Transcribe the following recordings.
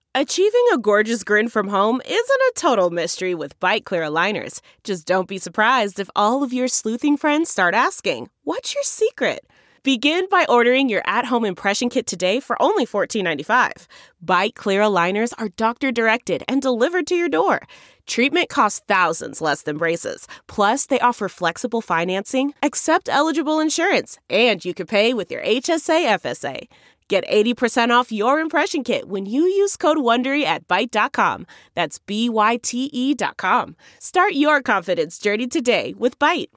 Achieving a gorgeous grin from home isn't a total mystery with Byte Clear aligners. Just don't be surprised if all of your sleuthing friends start asking, "What's your secret?" Begin by ordering your at-home impression kit today for only $14.95. Byte Clear aligners are doctor-directed and delivered to your door. Treatment costs thousands less than braces. Plus, they offer flexible financing, accept eligible insurance, and you can pay with your HSA FSA. Get 80% off your impression kit when you use code WONDERY at Byte.com. That's BYTE.com. Start your confidence journey today with Byte.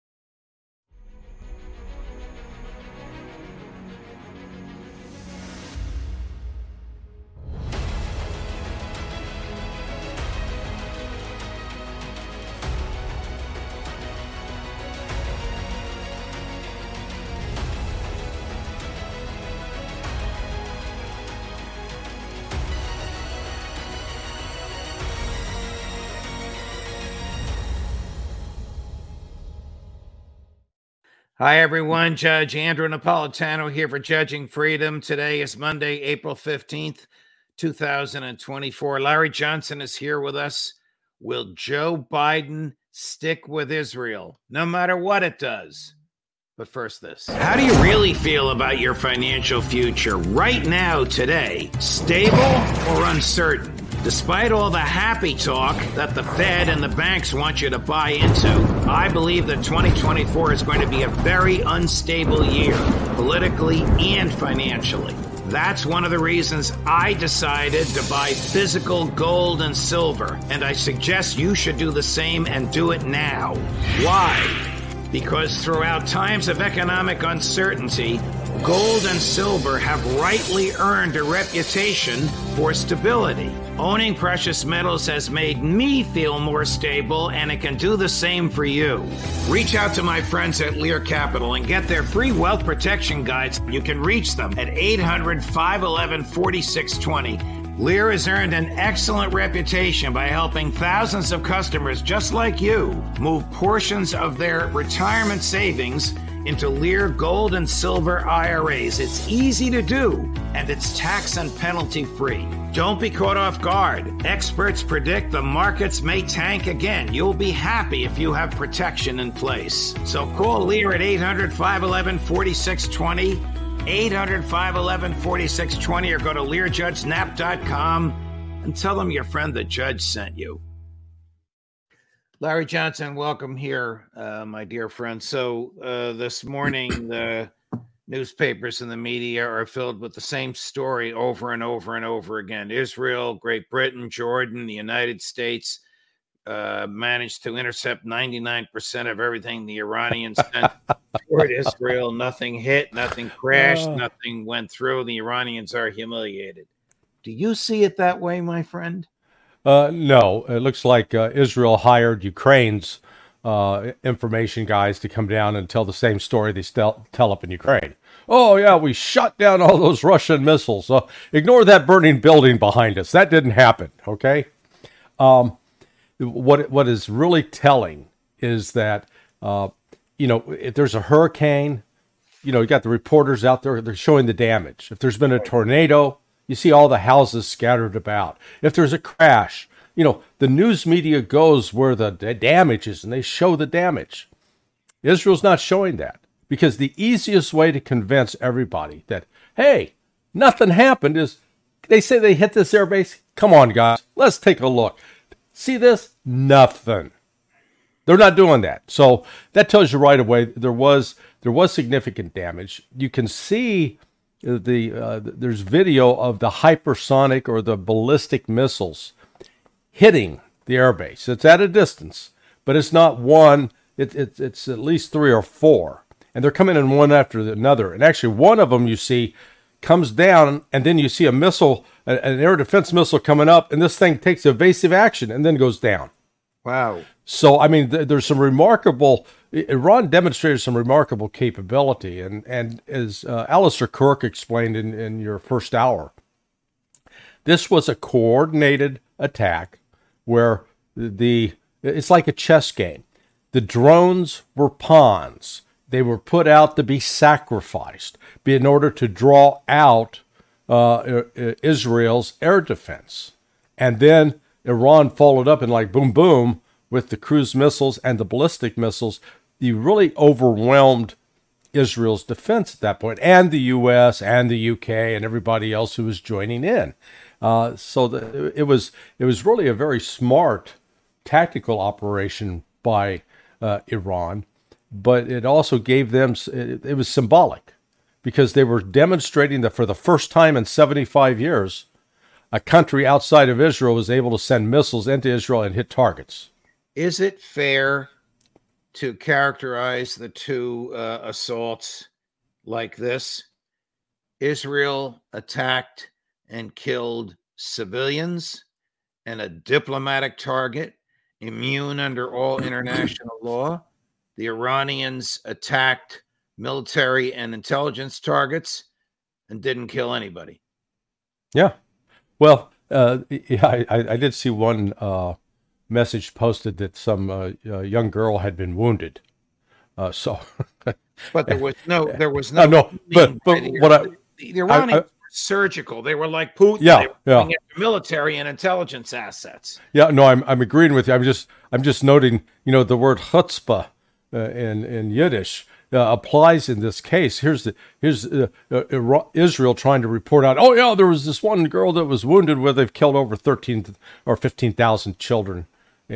Hi, everyone. Judge Andrew Napolitano here for Judging Freedom. Today is Monday, April 15th, 2024. Larry Johnson is here with us. Will Joe Biden stick with Israel, no matter what it does? But first, this. How do you really feel about your financial future right now, today? Stable or uncertain? Despite all the happy talk that the Fed and the banks want you to buy into, I believe that 2024 is going to be a very unstable year, politically and financially. That's one of the reasons I decided to buy physical gold and silver, and I suggest you should do the same and do it now. Why? Because throughout times of economic uncertainty, gold and silver have rightly earned a reputation for stability. Owning precious metals has made me feel more stable, and it can do the same for you. Reach out to my friends at Lear Capital and get their free wealth protection guides. You can reach them at 800-511-4620. Lear has earned an excellent reputation by helping thousands of customers just like you move portions of their retirement savings into Lear gold and silver IRAs. It's easy to do, and it's tax and penalty free. Don't be caught off guard. Experts predict the markets may tank again. You'll be happy if you have protection in place. So call Lear at 800-511-4620. 800-511-4620, or go to LearJudgeNap.com and tell them your friend the judge sent you. Larry Johnson, welcome here, my dear friend. So this morning, the newspapers and the media are filled with the same story over and over and over again. Israel, Great Britain, Jordan, the United States managed to intercept 99% of everything the Iranians sent toward Israel. Nothing hit, nothing crashed, nothing went through. The Iranians are humiliated. Do you see it that way, my friend? No, it looks like Israel hired Ukraine's information guys to come down and tell the same story they tell up in Ukraine. Oh, yeah, we shot down all those Russian missiles. Ignore that burning building behind us. That didn't happen, okay? What is really telling is that, if there's a hurricane, you got the reporters out there, they're showing the damage. If there's been a tornado, you see all the houses scattered about. If there's a crash, the news media goes where the damage is and they show the damage. Israel's not showing that because the easiest way to convince everybody that, hey, nothing happened is they say they hit this airbase. Come on, guys, let's take a look. See this? Nothing. They're not doing that. So that tells you right away there was significant damage. You can see there's video of the hypersonic or the ballistic missiles hitting the airbase. It's at a distance, but it's not one. It's at least 3 or 4, and they're coming in one after another. And actually, one of them you see comes down, and then you see a missile, an air defense missile coming up, and this thing takes evasive action and then goes down. Wow. So, I mean, there's some remarkable, Iran demonstrated some remarkable capability. And as Alistair Kirk explained in your first hour, this was a coordinated attack where it's like a chess game. The drones were pawns. They were put out to be sacrificed in order to draw out Israel's air defense. And then Iran followed up and like boom, boom, with the cruise missiles and the ballistic missiles. You really overwhelmed Israel's defense at that point, and the U.S. and the U.K. and everybody else who was joining in. It was really a very smart tactical operation by Iran, but it also gave them, it was symbolic, because they were demonstrating that for the first time in 75 years, a country outside of Israel was able to send missiles into Israel and hit targets. Is it fair to characterize the two assaults like this? Israel attacked and killed civilians and a diplomatic target immune under all international law. The Iranians attacked military and intelligence targets and didn't kill anybody. Yeah. Well, I did see one message posted that some young girl had been wounded. But there was no. But the Iranians were surgical. They were like Putin. They were going after military and intelligence assets. Yeah, no, I'm agreeing with you. I'm just noting, the word chutzpah in Yiddish applies in this case. Here's Israel trying to report out. Oh yeah, there was this one girl that was wounded where they've killed over 13 or 15,000 children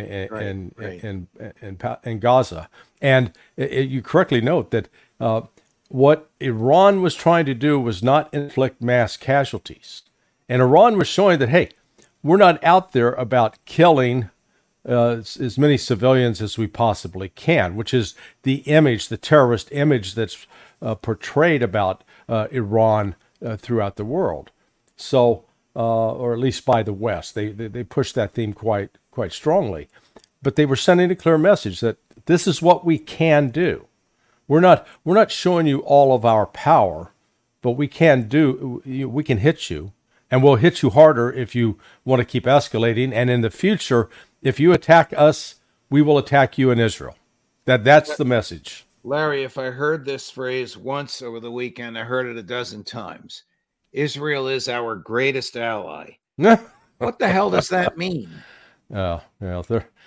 in Gaza. And you correctly note that what Iran was trying to do was not inflict mass casualties. And Iran was showing that, hey, we're not out there about killing as many civilians as we possibly can, which is the terrorist image that's portrayed about Iran throughout the world. So, or at least by the West, they pushed that theme quite strongly. But they were sending a clear message that this is what we can do. We're not showing you all of our power, but we can hit you, and we'll hit you harder if you want to keep escalating. And in the future, if you attack us, we will attack you in Israel. That's the message. Larry, if I heard this phrase once over the weekend, I heard it a dozen times. Israel is our greatest ally. What the hell does that mean? Oh, well,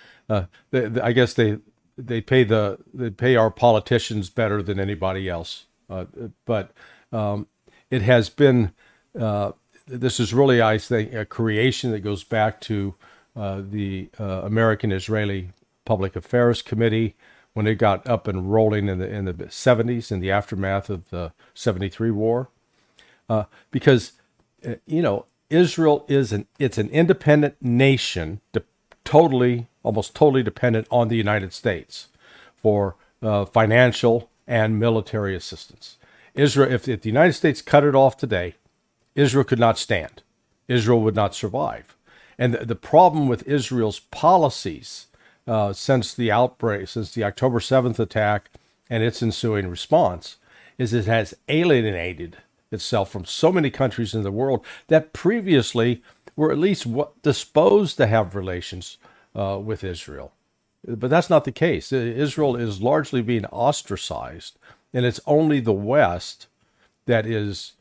I guess they pay our politicians better than anybody else. But it has been, this is really, I think, a creation that goes back to the American-Israeli Public Affairs Committee when it got up and rolling in the 70s, in the aftermath of the 73 war. Because, Israel it's an independent nation, almost totally dependent on the United States for financial and military assistance. Israel, if the United States cut it off today, Israel could not stand. Israel would not survive. And the problem with Israel's policies since the outbreak, since the October 7th attack and its ensuing response, is it has alienated itself from so many countries in the world that previously were at least disposed to have relations with Israel. But that's not the case. Israel is largely being ostracized, and it's only the West that is,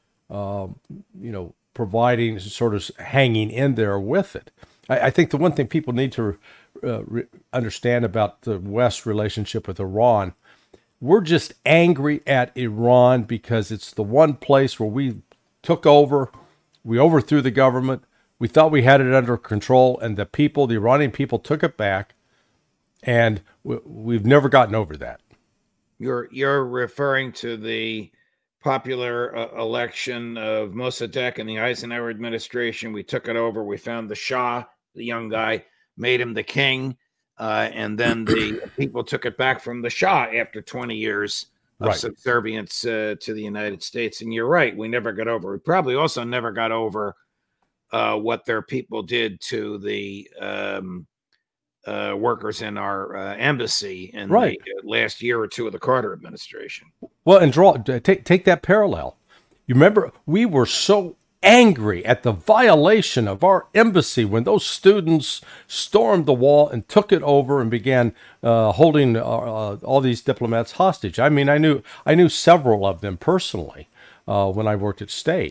providing, sort of hanging in there with it. I think the one thing people need to understand about the West's relationship with Iran, we're just angry at Iran because it's the one place where we took over, we overthrew the government, we thought we had it under control, and the Iranian people took it back, and we've never gotten over that. You're referring to the popular election of Mossadegh in the Eisenhower administration. We took it over. We found the Shah, the young guy, made him the king, and then the people took it back from the Shah after 20 years of subservience to the United States. And you're right, we never got over. We probably also never got over what their people did to the workers in our embassy in the last year or two of the Carter administration. Well, and take that parallel. You remember, we were so angry at the violation of our embassy when those students stormed the wall and took it over and began holding all these diplomats hostage. I mean, I knew several of them personally when I worked at State.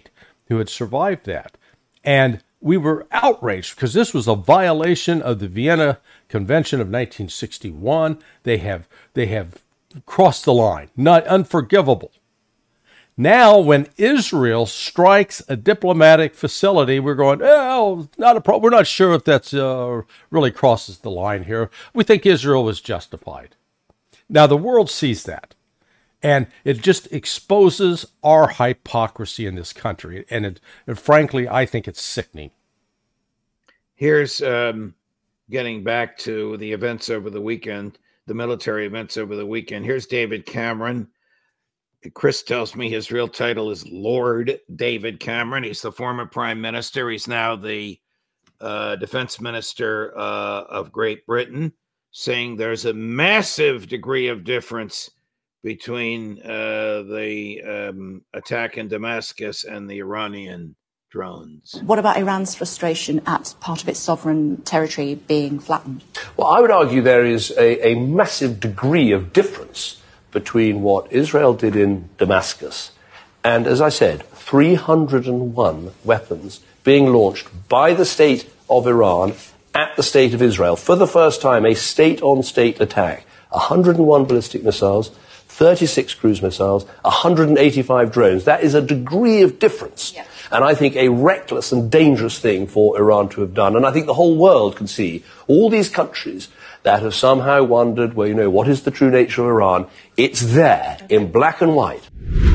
who had survived that. And we were outraged because this was a violation of the Vienna Convention of 1961. They have crossed the line, not unforgivable. Now, when Israel strikes a diplomatic facility, we're going, oh, not a problem. We're not sure if that's really crosses the line here. We think Israel was justified. Now, the world sees that, and it just exposes our hypocrisy in this country. And frankly, I think it's sickening. Here's getting back to the events over the weekend, the military events over the weekend. Here's David Cameron. Chris tells me his real title is Lord David Cameron. He's the former prime minister. He's now the defense minister of Great Britain, saying there's a massive degree of difference between the attack in Damascus and the Iranian drones. What about Iran's frustration at part of its sovereign territory being flattened? Well, I would argue there is a massive degree of difference between what Israel did in Damascus and, as I said, 301 weapons being launched by the state of Iran at the state of Israel. For the first time, a state-on-state attack. 101 ballistic missiles, 36 cruise missiles, 185 drones. That is a degree of difference. Yeah. And I think a reckless and dangerous thing for Iran to have done. And I think the whole world can see all these countries that have somehow wondered, well, you know, what is the true nature of Iran? It's there in black and white.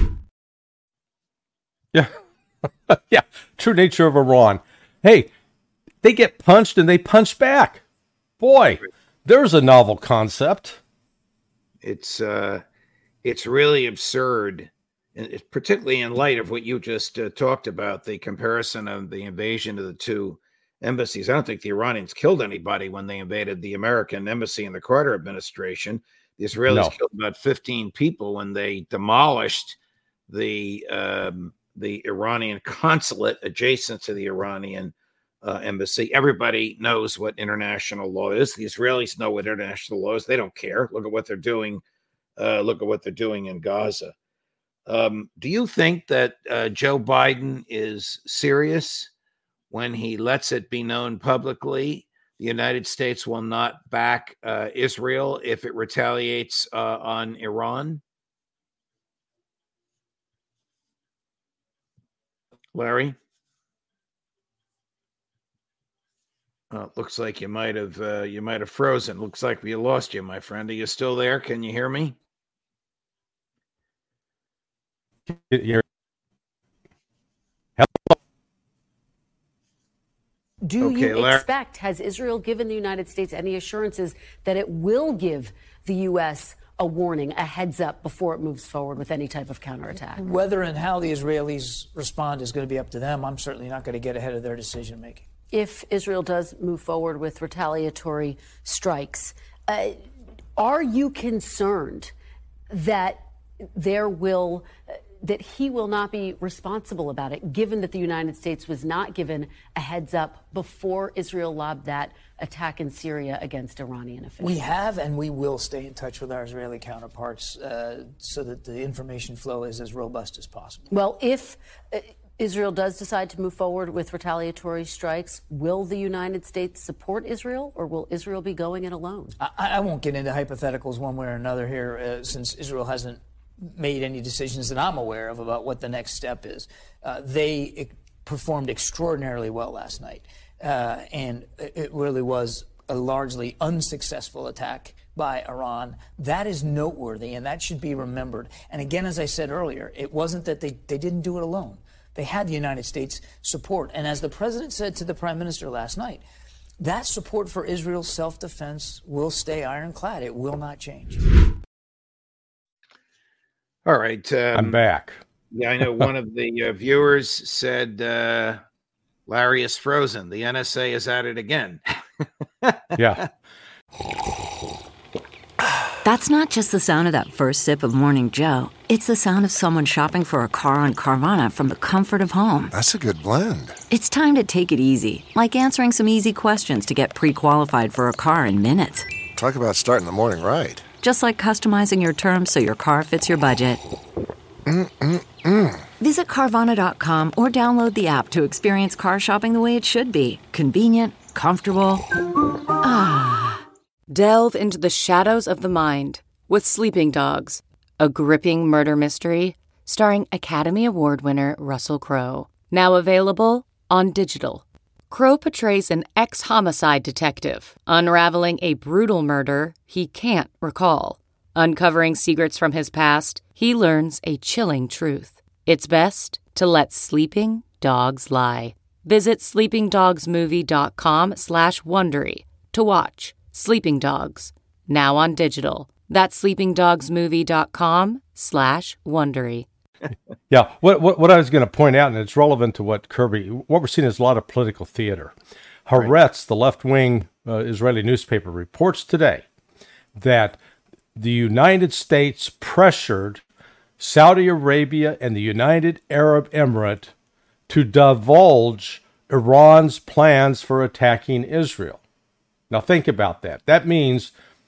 Yeah. Yeah. True nature of Iran. Hey, they get punched and they punch back. Boy, there's a novel concept. It's really absurd, particularly in light of what you just talked about, the comparison of the invasion of the two embassies. I don't think the Iranians killed anybody when they invaded the American embassy in the Carter administration. The Israelis killed about 15 people when they demolished the Iranian consulate adjacent to the Iranian embassy. Everybody knows what international law is. The Israelis know what international law is. They don't care. Look at what they're doing. Look at what they're doing in Gaza. Do you think that Joe Biden is serious when he lets it be known publicly the United States will not back Israel if it retaliates on Iran? Larry? Looks like you might have frozen. Looks like we lost you, my friend. Are you still there? Can you hear me? Do you expect, has Israel given the United States any assurances that it will give the U.S. a warning, a heads up before it moves forward with any type of counterattack? Whether and how the Israelis respond is going to be up to them. I'm certainly not going to get ahead of their decision making. If Israel does move forward with retaliatory strikes, are you concerned that that he will not be responsible about it, given that the United States was not given a heads up before Israel lobbed that attack in Syria against Iranian officials? We have and we will stay in touch with our Israeli counterparts so that the information flow is as robust as possible. Well, if Israel does decide to move forward with retaliatory strikes, will the United States support Israel, or will Israel be going it alone? I won't get into hypotheticals one way or another here, since Israel hasn't made any decisions that I'm aware of about what the next step is. They performed extraordinarily well last night, and it really was a largely unsuccessful attack by Iran. That is noteworthy, and that should be remembered. And again, as I said earlier, it wasn't that they didn't do it alone. They had the United States support. And as the president said to the prime minister last night, that support for Israel's self-defense will stay ironclad. It will not change. All right. I'm back. Yeah, I know one of the viewers said Larry is frozen. The NSA is at it again. Yeah. That's not just the sound of that first sip of Morning Joe. It's the sound of someone shopping for a car on Carvana from the comfort of home. That's a good blend. It's time to take it easy, like answering some easy questions to get pre-qualified for a car in minutes. Talk about starting the morning right. Just like customizing your terms so your car fits your budget. Visit Carvana.com or download the app to experience car shopping the way it should be. Convenient, comfortable. Delve into the shadows of the mind with Sleeping Dogs, a gripping murder mystery starring Academy Award winner Russell Crowe. Now available on digital. Crowe portrays an ex-homicide detective unraveling a brutal murder he can't recall. Uncovering secrets from his past, he learns a chilling truth. It's best to let sleeping dogs lie. Visit sleepingdogsmovie.com/Wondery to watch Sleeping Dogs, now on digital. That's sleepingdogsmovie.com/Wondery. Yeah, what I was going to point out, and it's relevant to what we're seeing is a lot of political theater. Haaretz, the left-wing Israeli newspaper, reports today that the United States pressured Saudi Arabia and the United Arab Emirates to divulge Iran's plans for attacking Israel. Now think about that. That means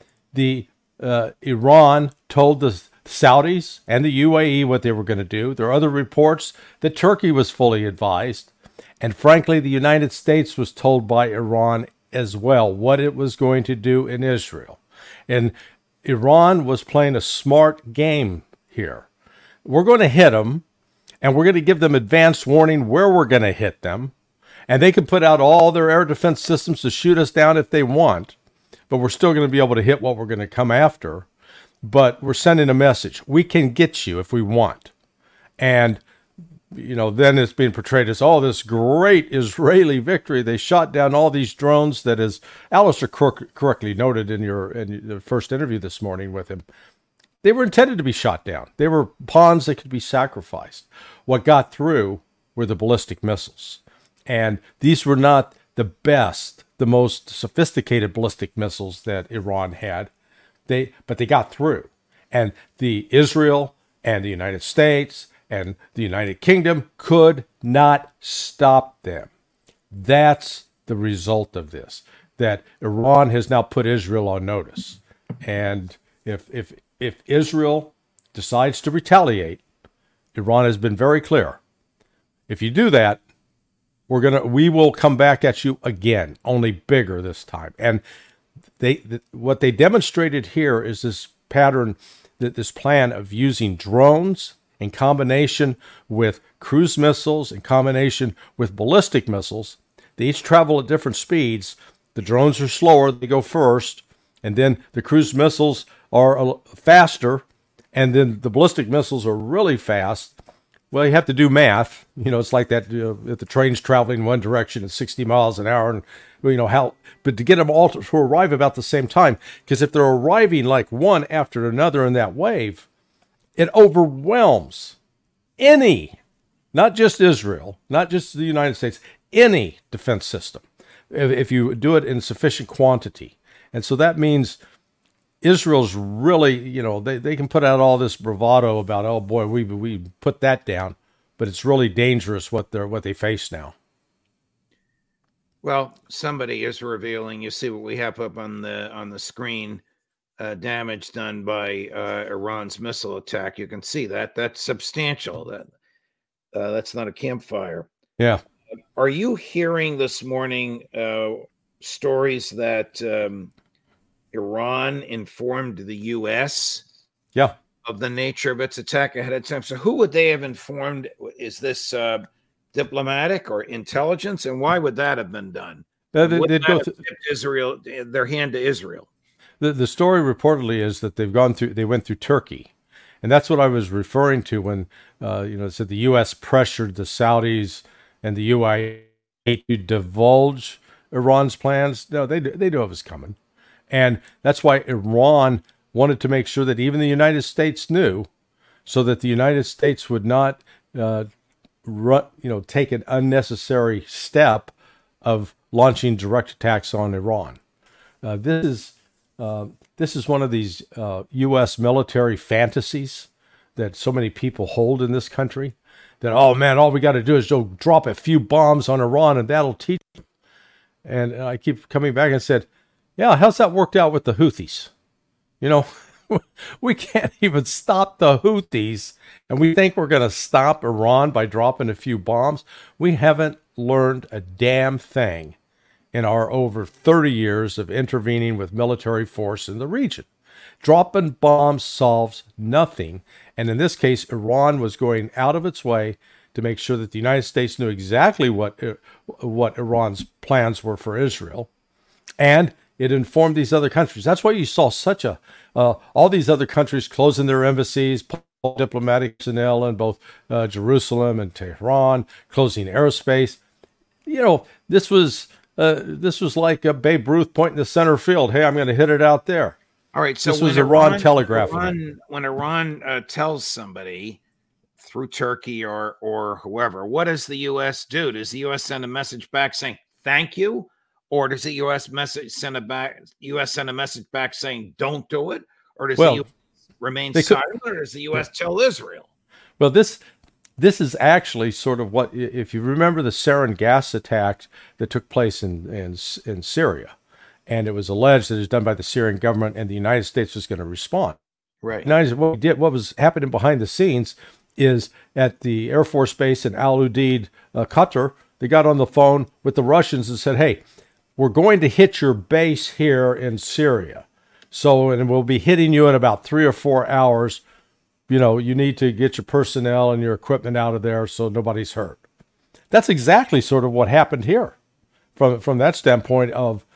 Iran told the Saudis and the UAE what they were going to do. There are other reports that Turkey was fully advised. And frankly, the United States was told by Iran as well what it was going to do in Israel. And Iran was playing a smart game here. We're going to hit them, and we're going to give them advance warning where we're going to hit them. And they can put out all their air defense systems to shoot us down if they want. But we're still going to be able to hit what we're going to come after. But we're sending a message. We can get you if we want. And, then it's being portrayed as, this great Israeli victory. They shot down all these drones that, as Alistair correctly noted in the first interview this morning with him, they were intended to be shot down. They were pawns that could be sacrificed. What got through were the ballistic missiles. And these were not the best, the most sophisticated ballistic missiles that Iran had. But they got through. And the Israel and the United States and the United Kingdom could not stop them. That's the result of this, that Iran has now put Israel on notice. And if Israel decides to retaliate, Iran has been very clear. If you do that, we will come back at you again, only bigger this time. And what they demonstrated here is this pattern, this plan of using drones in combination with cruise missiles, in combination with ballistic missiles. They each travel at different speeds. The drones are slower, they go first, and then the cruise missiles are faster, and then the ballistic missiles are really fast. Well, you have to do math. It's like that if the train's traveling one direction at 60 miles an hour, and but to get them all to arrive about the same time, because if they're arriving like one after another in that wave, it overwhelms any, not just Israel, not just the United States, any defense system, if you do it in sufficient quantity. And so that means Israel's really, they can put out all this bravado about, oh boy, we put that down, but it's really dangerous what they face now. Well, somebody is revealing. You see what we have up on the screen. Damage done by Iran's missile attack. You can see that's substantial. That's not a campfire. Yeah. Are you hearing this morning stories that Iran informed the U.S. of the nature of its attack ahead of time? So who would they have informed? Is this diplomatic or intelligence? And why would that have been done? They'd go Israel, their hand to Israel. The story reportedly is that they went through Turkey. And that's what I was referring to when, it said the U.S. pressured the Saudis and the UAE to divulge Iran's plans. No, they knew it was coming. And that's why Iran wanted to make sure that even the United States knew, so that the United States would not, take an unnecessary step of launching direct attacks on Iran. This is one of these U.S. military fantasies that so many people hold in this country. That, oh man, all we got to do is go drop a few bombs on Iran and that'll teach them. And I keep coming back and said, yeah, how's that worked out with the Houthis? We can't even stop the Houthis, and we think we're going to stop Iran by dropping a few bombs. We haven't learned a damn thing in our over 30 years of intervening with military force in the region. Dropping bombs solves nothing, and in this case, Iran was going out of its way to make sure that the United States knew exactly what Iran's plans were for Israel, and it informed these other countries. That's why you saw such all these other countries closing their embassies, diplomatic personnel in both Jerusalem and Tehran, closing aerospace. You know, this was like a Babe Ruth pointing the center field. Hey, I'm going to hit it out there. All right. So this was Iran telegraphing. When Iran tells somebody through Turkey or whoever, what does the U.S. do? Does the U.S. send a message back saying thank you? Or does the U.S. send a message back saying don't do it? Or does the U.S. remain silent? Or does the U.S. tell Israel? Well, this is actually sort of what, if you remember the sarin gas attack that took place in Syria, and it was alleged that it was done by the Syrian government, and the United States was going to respond. Right. What was happening behind the scenes is at the Air Force Base in Al Udeid, Qatar, they got on the phone with the Russians and said, hey, we're going to hit your base here in Syria. And we'll be hitting you in about 3 or 4 hours. You know, you need to get your personnel and your equipment out of there so nobody's hurt. That's exactly sort of what happened here from that standpoint of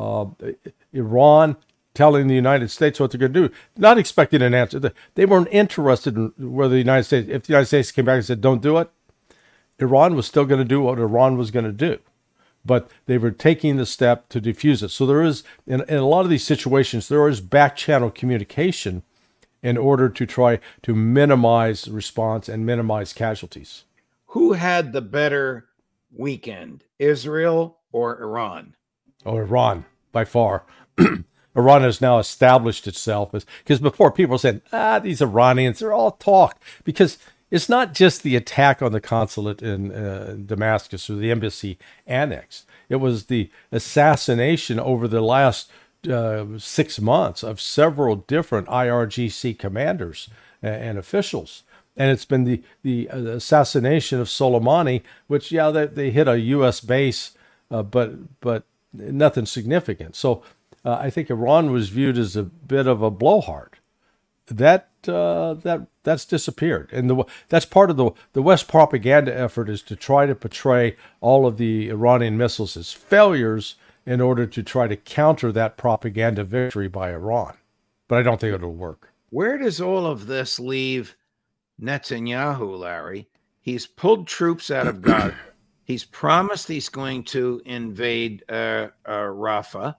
Iran telling the United States what they're going to do, not expecting an answer. They weren't interested in whether the United States, if the United States came back and said, don't do it, Iran was still going to do what Iran was going to do. But they were taking the step to defuse it. So there is, in a lot of these situations, there is back-channel communication in order to try to minimize response and minimize casualties. Who had the better weekend, Israel or Iran? Oh, Iran, by far. Iran has now established itself as, because before people said, these Iranians, they're all talk. Because it's not just the attack on the consulate in Damascus or the embassy annex. It was the assassination over the last 6 months of several different IRGC commanders and officials. And it's been the assassination of Soleimani, which, they hit a U.S. base, but nothing significant. So I think Iran was viewed as a bit of a blowhard. That's disappeared, and that's part of the West propaganda effort is to try to portray all of the Iranian missiles as failures in order to try to counter that propaganda victory by Iran. But I don't think it'll work. Where does all of this leave Netanyahu, Larry? He's pulled troops out of Gaza. He's promised he's going to invade Rafah.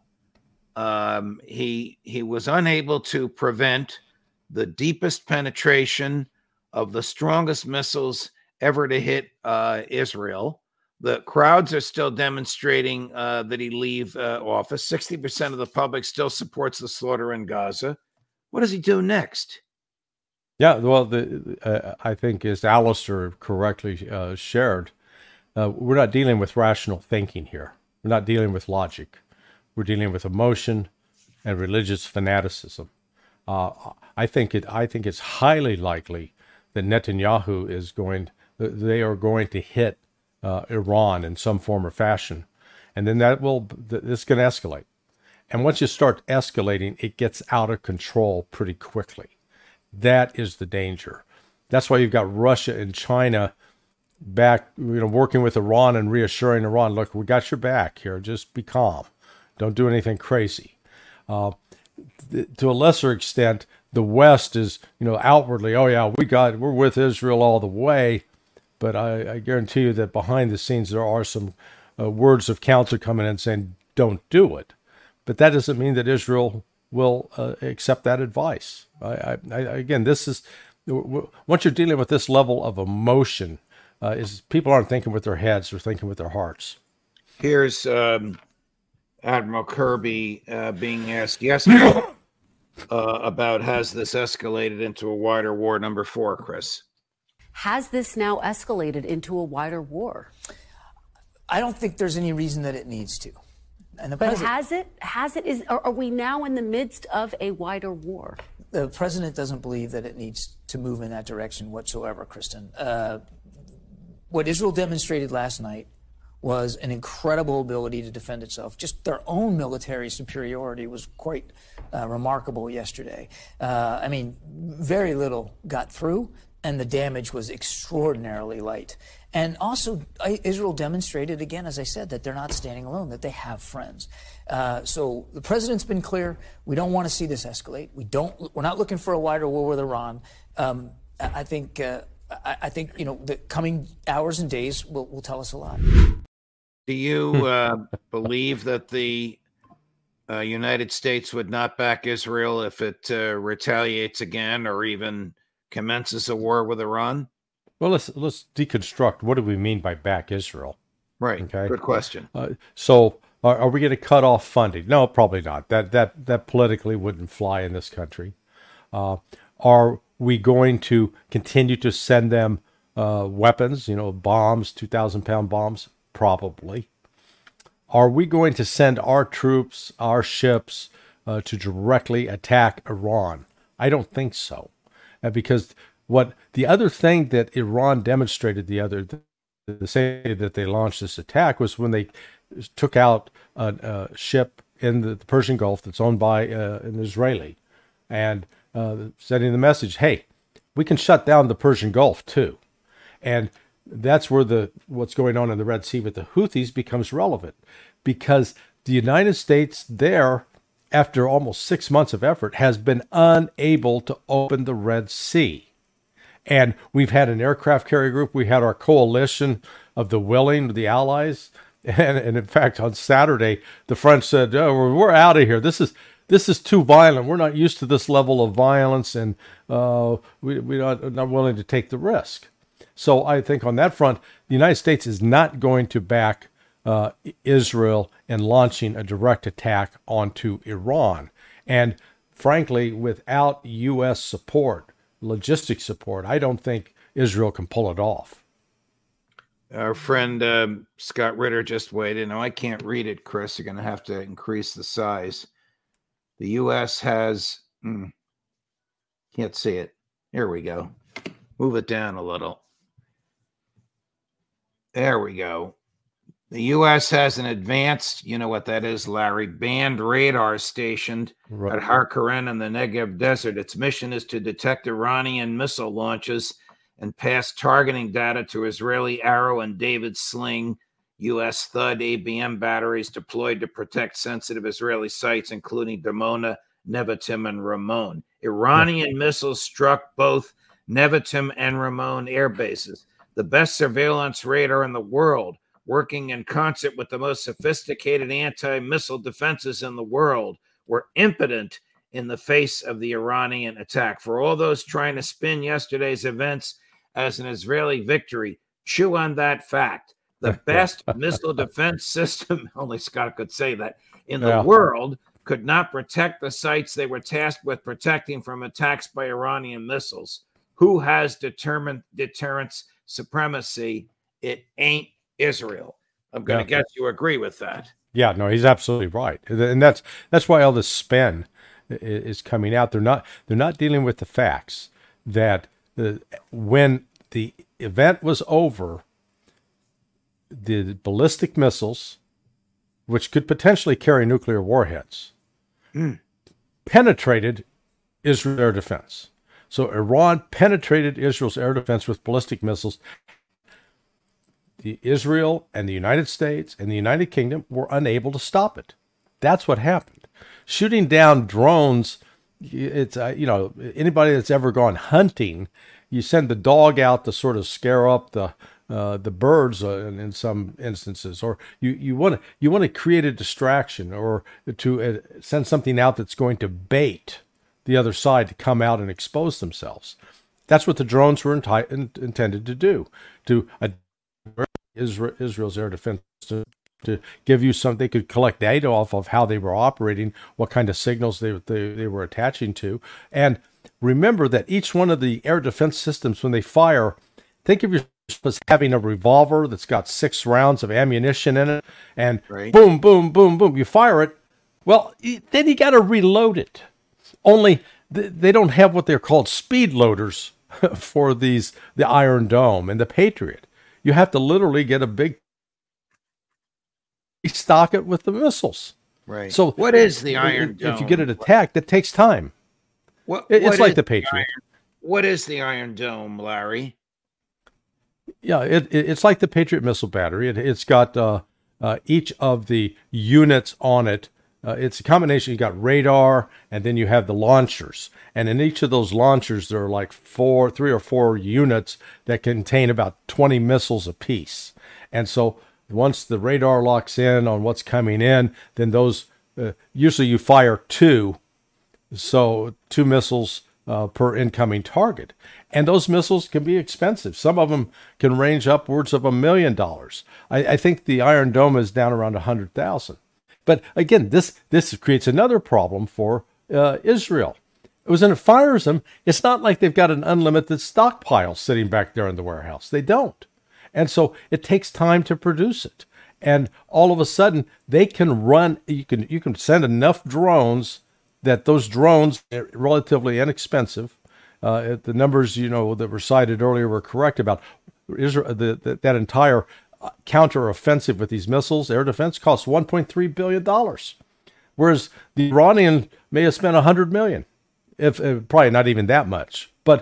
He was unable to prevent the deepest penetration of the strongest missiles ever to hit Israel. The crowds are still demonstrating that he leave office. 60% of the public still supports the slaughter in Gaza. What does he do next? Yeah, well, I think as Alistair correctly shared, we're not dealing with rational thinking here. We're not dealing with logic. We're dealing with emotion and religious fanaticism. I think it's highly likely that Netanyahu they are going to hit Iran in some form or fashion, and then this can escalate. And once you start escalating, it gets out of control pretty quickly. That is the danger. That's why you've got Russia and China back, working with Iran and reassuring Iran, look, we got your back here. Just be calm. Don't do anything crazy. To a lesser extent, the West is, outwardly, oh yeah, we're with Israel all the way. But I guarantee you that behind the scenes, there are some words of counsel coming in saying, don't do it. But that doesn't mean that Israel will accept that advice. Again, this is, once you're dealing with this level of emotion, people aren't thinking with their heads, they're thinking with their hearts. Here's Admiral Kirby being asked yesterday about has this escalated into a wider war, number 4, Chris? Has this now escalated into a wider war? I don't think there's any reason that it needs to. But has it? Are we now in the midst of a wider war? the president doesn't believe that it needs to move in that direction whatsoever, Kristen. What Israel demonstrated last night was an incredible ability to defend itself. Just their own military superiority was quite remarkable yesterday. I mean, very little got through, and the damage was extraordinarily light. And also, Israel demonstrated again, as I said, that they're not standing alone, that they have friends. So the president's been clear. We don't want to see this escalate. We're not looking for a wider war with Iran. I think the coming hours and days will tell us a lot. Do you believe that the United States would not back Israel if it retaliates again or even commences a war with Iran? Well, let's deconstruct. What do we mean by back Israel? Right. Okay. Good question. So are we going to cut off funding? No, probably not. That politically wouldn't fly in this country. Are we going to continue to send them weapons, bombs, 2,000-pound bombs? Probably. Are we going to send our troops, our ships, to directly attack Iran? I don't think so. Because what the other thing that Iran demonstrated the same day that they launched this attack was when they took out a ship in the Persian Gulf that's owned by an Israeli, and sending the message, hey, we can shut down the Persian Gulf too. And that's where what's going on in the Red Sea with the Houthis becomes relevant, because the United States there, after almost 6 months of effort, has been unable to open the Red Sea. And we've had an aircraft carrier group. We had our coalition of the willing, the allies. And in fact, on Saturday, the French said, oh, we're out of here. This is too violent. We're not used to this level of violence, and we're not willing to take the risk. So I think on that front, the United States is not going to back Israel in launching a direct attack onto Iran. And frankly, without U.S. support, logistic support, I don't think Israel can pull it off. Our friend Scott Ritter just weighed in. Now, I can't read it, Chris. You're going to have to increase the size. The U.S. has, can't see it. Here we go. Move it down a little. There we go. The U.S. has an advanced, you know what that is, Larry, band radar stationed at Har Keren in the Negev Desert. Its mission is to detect Iranian missile launches and pass targeting data to Israeli Arrow and David Sling, U.S. Thud ABM batteries deployed to protect sensitive Israeli sites, including Dimona, Nevatim, and Ramon. Iranian missiles struck both Nevatim and Ramon air bases. The best surveillance radar in the world, working in concert with the most sophisticated anti-missile defenses in the world, were impotent in the face of the Iranian attack. For all those trying to spin yesterday's events as an Israeli victory, chew on that fact. The best missile defense system, only Scott could say that, in the world could not protect the sites they were tasked with protecting from attacks by Iranian missiles. Who has determined deterrence supremacy? It ain't Israel. I'm going to guess you agree with that. Yeah, no, he's absolutely right, and that's why all this spin is coming out. They're not dealing with the facts that when the event was over, the ballistic missiles, which could potentially carry nuclear warheads, penetrated Israel's air defense. So Iran penetrated Israel's air defense with ballistic missiles. Israel and the United States and the United Kingdom were unable to stop it. That's what happened. Shooting down drones, it's anybody that's ever gone hunting, you send the dog out to sort of scare up the birds in some instances, or you want to create a distraction, or to send something out that's going to bait the other side to come out and expose themselves. That's what the drones were intended to do, to Israel's air defense, to give you something. They could collect data off of how they were operating, what kind of signals they were attaching to. And remember that each one of the air defense systems, when they fire, think of yourself as having a revolver that's got 6 rounds of ammunition in it, and boom, boom, boom, boom, you fire it. Well, then you got to reload it. Only they don't have what they're called speed loaders for the Iron Dome and the Patriot. You have to literally get a big stock it with the missiles. Right. So what is the Iron Dome? If you get it attacked, it takes time. It's like the Patriot. What is the Iron Dome, Larry? Yeah, it's like the Patriot missile battery. It's got each of the units on it. It's a combination. You got radar, and then you have the launchers. And in each of those launchers, there are like 3 or 4 units that contain about 20 missiles apiece. And so once the radar locks in on what's coming in, then those usually you fire 2, so 2 missiles per incoming target. And those missiles can be expensive. Some of them can range upwards of $1 million. I think the Iron Dome is down around 100,000. But again, this creates another problem for Israel. When it fires them, it's not like they've got an unlimited stockpile sitting back there in the warehouse. They don't. And so it takes time to produce it. And all of a sudden, they can run, you can send enough drones that those drones are relatively inexpensive. The numbers, that were cited earlier were correct about Israel, that entire counteroffensive with these missiles, air defense, costs $1.3 billion. Whereas the Iranian may have spent $100 million, if probably not even that much. But,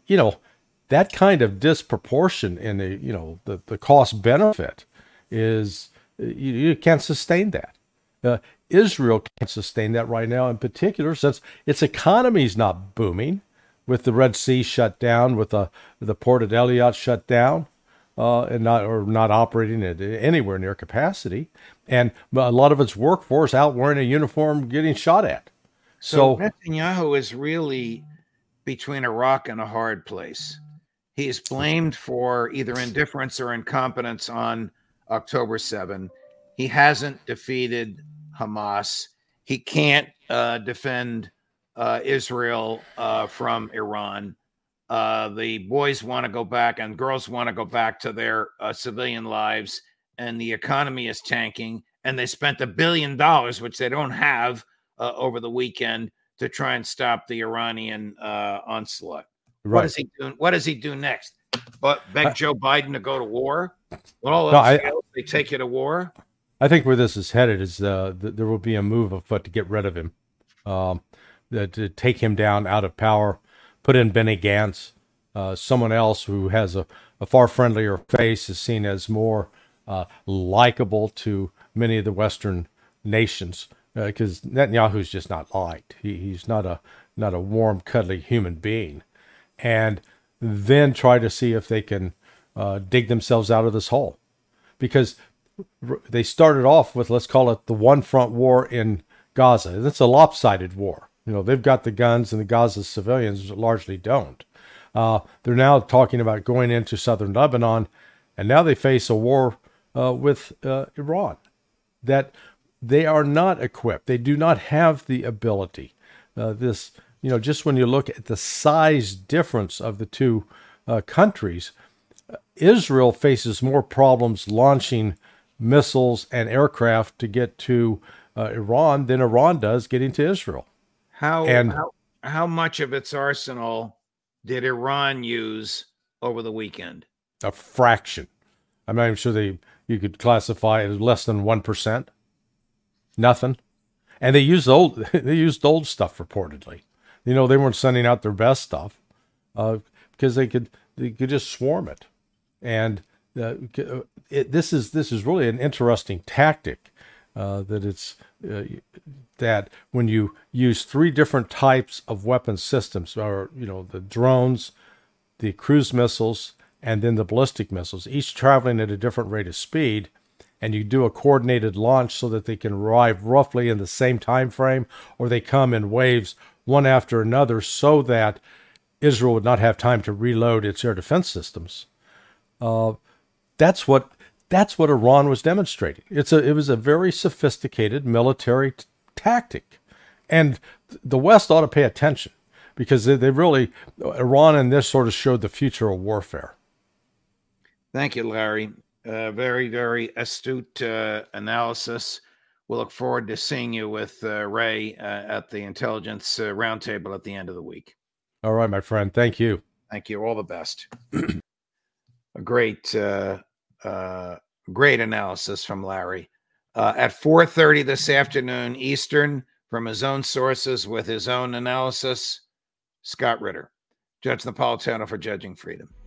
that kind of disproportion in the cost benefit is, you can't sustain that. Israel can't sustain that right now, in particular, since its economy is not booming, with the Red Sea shut down, with the port at Eilat shut down, and not operating at anywhere near capacity, and a lot of its workforce out wearing a uniform getting shot at. So Netanyahu is really between a rock and a hard place. He is blamed for either indifference or incompetence on October 7. He hasn't defeated Hamas. He can't defend Israel from Iran. The boys want to go back and girls want to go back to their civilian lives, and the economy is tanking. And they spent $1 billion, which they don't have, over the weekend to try and stop the Iranian onslaught. Right. What is he doing? What does he do next? But beg Joe Biden to go to war? They take you to war? I think where this is headed is there will be a move afoot to get rid of him, to take him down out of power, put in Benny Gantz, someone else who has a far friendlier face, is seen as more likable to many of the Western nations, because Netanyahu's just not liked. He's not a warm, cuddly human being. And then try to see if they can dig themselves out of this hole. Because they started off with, let's call it the one front war in Gaza. That's a lopsided war. They've got the guns, and the Gaza civilians largely don't. They're now talking about going into southern Lebanon, and now they face a war with Iran that they are not equipped. They do not have the ability. Just when you look at the size difference of the two countries, Israel faces more problems launching missiles and aircraft to get to Iran than Iran does getting to Israel. How much of its arsenal did Iran use over the weekend? A fraction. I'm not even sure you could classify it as less than 1%. Nothing. And they used old stuff reportedly. They weren't sending out their best stuff because they could just swarm it. And this is really an interesting tactic that when you use 3 different types of weapon systems, or the drones, the cruise missiles, and then the ballistic missiles, each traveling at a different rate of speed, and you do a coordinated launch so that they can arrive roughly in the same time frame, or they come in waves one after another, so that Israel would not have time to reload its air defense systems. That's what Iran was demonstrating. It was a very sophisticated military tactic, and the West ought to pay attention, because Iran and this sort of showed the future of warfare. Thank you, Larry. Very, very astute analysis. we'll look forward to seeing you with Ray at the Intelligence Roundtable at the end of the week. All right, my friend. Thank you. Thank you. All the best. A great analysis from Larry. At 4:30 this afternoon Eastern, from his own sources with his own analysis, Scott Ritter, Judge Napolitano for Judging Freedom.